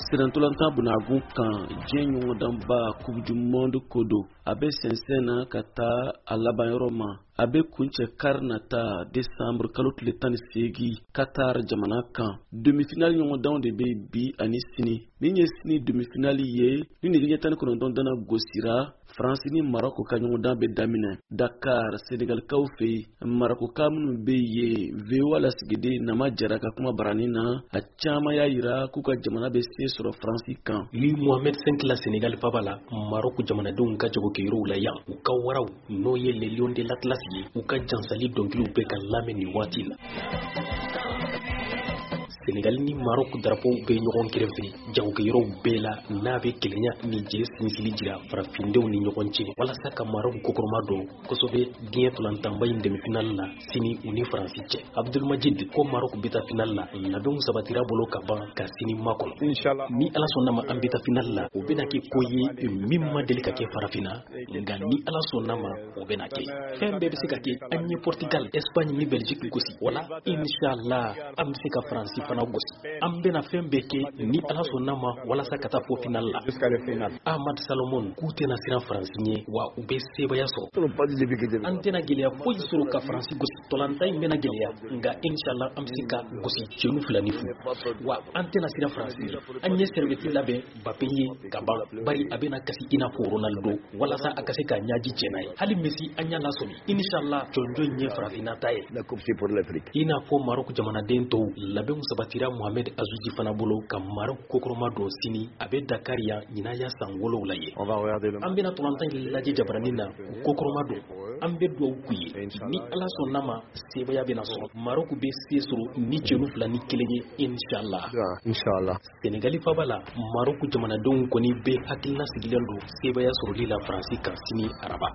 Sirantolanta bunagun kan diɲɛ ɲɔgɔndanba Coupe du Monde ko don a bɛ sɛnsɛn na ka taa a laban ma a bɛ kuncɛ kari nata décembre kalo tile 18 Qatar jamana kan demi-finale ɲɔgɔndanw de bɛ bi ani sini min ye sini demi-finale ye ni nɛgɛ 19 dana gosira France ni Maroc ka ɲɔgɔndan bɛ daminɛ Dakar Senegalikaw fɛ Marocain minnu bɛ yen VOA lasigiden Nama Jara ka kuma barani na a caman y'a yira k'u ka jamana bɛ se sɔrɔ France kan. Li Mohamed V la Sénégal fabala Maroc jamanadenw ka jago kɛyɔrɔw la yan u ka waraw n'o ye les Lions de l'Atlas ye u ka jansali dɔnkiliw bɛ ka lamɛn nin waati la. Sénégal ni Maroc drapeau bɛ ɲɔgɔn kɛrɛfɛ jagokɛyɔrɔw bɛɛ la n'a bɛ kelenya ni jɛ sinsinli jira farafindenw ni ɲɔgɔn cɛ walasa ka Maroc kokoroma dɔn kosɛbɛ diɲɛ tolantanba in demi-finale la sini u ni Faransi cɛ. Abdelmajid ko Maroc bɛ taa finale la labɛnw sabatira bolo ka ban ka sini makɔnɔ. Inshallah ni Ala sɔnna ma an bɛ taa finale la o bɛna kɛ ko ye min ma deli ka kɛ farafinna nka ni Ala sɔnna ma o bɛna kɛ. Fɛn bɛɛ bɛ se ka kɛ an ye Portugal, Espagne ni Belgique gosi wala inshallah an bɛ se ka Faransi an bɛna fɛn bɛɛ kɛ ni Ala sɔnna ma walasa ka taa fo finale la. Ahmad Salomon k'u tɛna siran Faransi ɲɛ wa u bɛ sebaya sɔrɔ. An tɛna gɛlɛya foyi sɔrɔ ka Faransi gosi tɔlanta in bɛna gɛlɛya nka inshallah an bɛ se ka gosi cɛnu 2 ni 0 wa an tɛna siran Faransi an ye serviette labɛn Mbappé ye ka ban bari a bɛna kasi i n'a fɔ Ronaldo walasa a ka se ka ɲaji cɛna ye hali Messi an y'a lasɔmi inshallah jɔnjɔn ye farafinna ta ye i n'a fɔ Maroc jamanaden tɔw labɛnw sabatira Mohamed Azouzi fana bolo ka Maroc kokoroma dɔ sini a bɛ Dakar yan ɲina ya san 7 la ye an bɛna tolantan in lajɛ jabaranin na u kokoroma dɔ an bɛ dugawu k'u ye ni Ala sɔnna ma sebaya bɛna sɔrɔ Maroc bɛ se sɔrɔ ni cɛnu 2 ni 1 ye inshallah Senegali faba la Maroc jamanadenw kɔni bɛ hakilina sigilen don sebaya sɔrɔli la Faransi kan sini araba.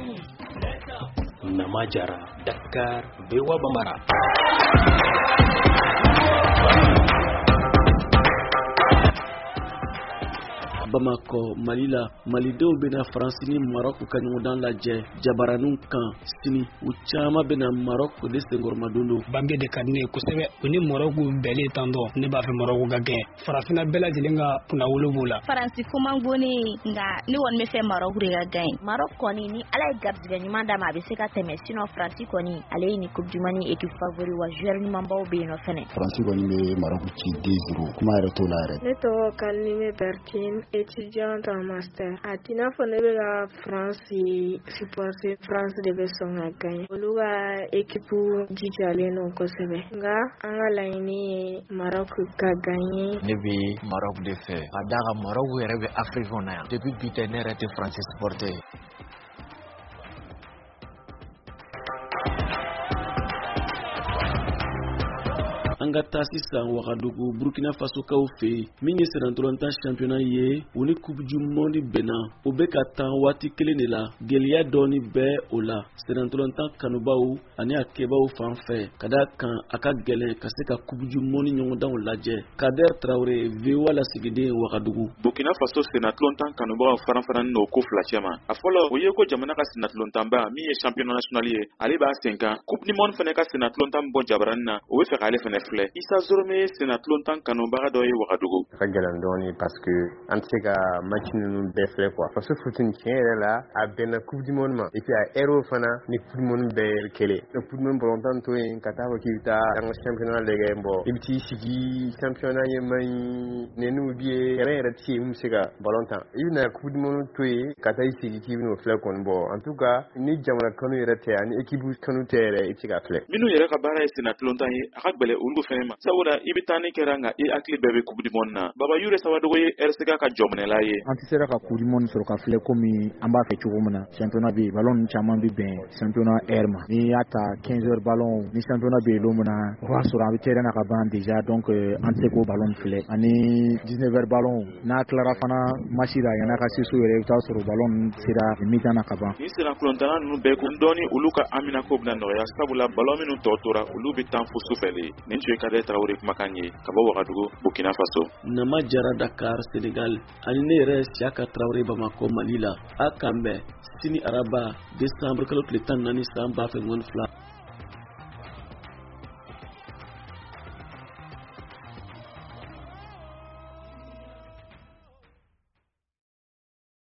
Nama Jara, Dakar, VOA Bambara. Bamako, Malila, Malidenw bɛna France ni Maroc ka ɲɔgɔndan lajɛ jabaraninw kan sini u caman bɛna Maroc de senkɔrɔmadon don. Bange de ka di ne ye kosɛbɛ u ni Maroc bɛɛlen tan dɔ ne b'a fɛ Maroc ka gagner farafinna bɛɛ lajɛlen ka kunnawolo b'o la. Faransi kuma goni nka ne kɔni bɛ fɛ Maroc de ka gagner. Maroc kɔni ni Ala ye garizigɛ ɲuman d'a ma a bɛ se ka tɛmɛ sinon Faransi kɔni ale ye ni Coupe du Monde équipe favori wa joueur ɲumanbaw bɛ yen nɔ fɛnɛ. Faransi kɔni bɛ Maroc ci 2-0 kuma yɛrɛ t'o la yɛrɛ. Ne tɔgɔ Kalime Bertine étudiante en master. A tina fɔ ne bɛ ka France supporter France de bɛ sɔn ka gagner. Olu ka équipe jijalen don kosɛbɛ. Nka an ka laɲini ye Maroc ka gagner. Ne bɛ Maroc de fɛ. Ka d'a kan Maroc yɛrɛ bɛ Afrique kɔnɔ yan. Depuis bi tɛ ne yɛrɛ tɛ France supporter. An ka taa sisan Wagadugu Burkina Faso kaw fɛ min ye sirantolanta championnat ye u ni Coupe du Monde bɛnna o bɛ ka taa waati kelen de la gɛlɛya dɔɔni bɛ o la sirantolanta kanubaw ani a kɛbaw fan fɛ ka d'a kan a ka gɛlɛn ka se ka Coupe du Monde ɲɔgɔndanw lajɛ. Kader Traoré VOA lasigiden Wagadugu. Burkina Faso senatolontan kanubaw faran-faran n'o ko 2 cɛma a fɔlɔ o ye ko jamana ka senatolontanba min ye championnat national ye ale b'a sen kan Coupe du Monde fana ka senatolontan bɔ jabaranin na o bɛ fɛ k'ale fana filɛ. Issa Zorome senatolontan kanubaga dɔ ye Wagadugu. Ka gɛlɛn dɔɔni parce que an tɛ se ka match ninnu bɛɛ filɛ quoi. Faso footini tiɲɛ yɛrɛ la a bɛnna Coupe du Monde ma et puis a héros fana ni Coupe du Monde bɛɛ ye kelen. Le Coupe du Monde ballontan to yen ka taa fɔ k'i bɛ taa an ka championnat lajɛ bon i bɛ t'i sigi championnat ɲɛ man ɲi nɛniw bɛ yen terrain yɛrɛ tɛ yen mun bɛ se ka ballontan. I bɛ na Coupe du Monde to yen ka taa i sigi k'i bɛn'o filɛ kɔni bon en tout cas ni jamana kanu yɛrɛ tɛ ani équipe kanu tɛ yɛrɛ i tɛ se ka filɛ. Minnu yɛrɛ ka baara ye senatolontan ye a ka gɛlɛn olu fɛnɛ ma. Sabula i bɛ taa ni kɛra nka i hakili bɛɛ bɛ Coupe du Monde na. Baba Yure Sabadogo ye RCK ka jɔminɛla ye. An tɛ se ka Coupe du Monde sɔrɔ ka filɛ komi an b'a fɛ cogo min na. Championnat bɛ yen ballon caman bɛ bɛn championnat heure ma. N'i y'a ta 15 heures ballon ni championnat bɛ yen don min na o b'a sɔrɔ a bɛ terrain na ka ban déjà donc an tɛ se k'o ballon filɛ. Ani 19 heures ballon n'a tilara fana match la yan'a ka se so yɛrɛ i bɛ taa sɔrɔ ballon sera mi-temps na ka ban. Ni senatolontanna ninnu bɛɛ kun dɔɔni olu ka amina ko bɛna nɔgɔya sabula ballon minnu tɔ tora olu bɛ taa fo sufɛle. Nin tun ye Kader Traoré kumakan ye ka bɔ Wagadugu Burkina Faso. Nama Jara Dakar Senegal ani ne yɛrɛ Siaka Traoré Bamako Mali la a kan bɛn sini araba décembre kalo tile 14 san 2022